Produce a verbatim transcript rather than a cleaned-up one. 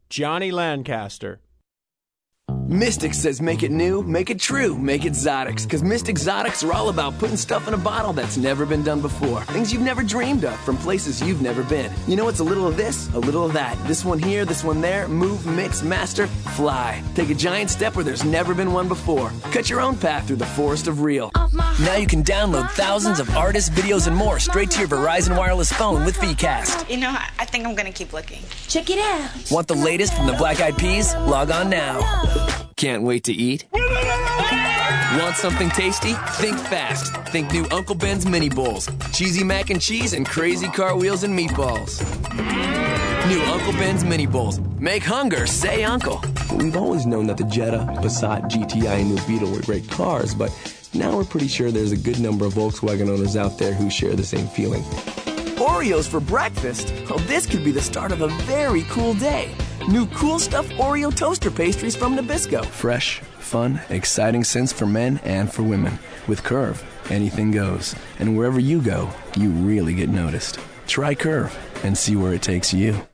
Johnny Lancaster. Mystic says make it new, make it true, make it Zotics. Because Mystic Zotics are all about putting stuff in a bottle that's never been done before. Things you've never dreamed of from places you've never been. You know, it's a little of this, a little of that. This one here, this one there. Move, mix, master, fly. Take a giant step where there's never been one before. Cut your own path through the forest of real. Now you can download thousands of artists, videos, and more straight to your Verizon wireless phone with Vcast. You know, I think I'm going to keep looking. Check it out. Want the latest from the Black Eyed Peas? Log on now. Can't wait to eat? Want something tasty? Think fast. Think new Uncle Ben's Mini Bowls. Cheesy mac and cheese and crazy cartwheels and meatballs. New Uncle Ben's Mini Bowls. Make hunger say uncle. We've always known that the Jetta, Passat, G T I, and new Beetle were great cars, but now we're pretty sure there's a good number of Volkswagen owners out there who share the same feeling. Oreos for breakfast? Oh, this could be the start of a very cool day. New Cool Stuff Oreo toaster pastries from Nabisco. Fresh, fun, exciting scents for men and for women. With Curve, anything goes. And wherever you go, you really get noticed. Try Curve and see where it takes you.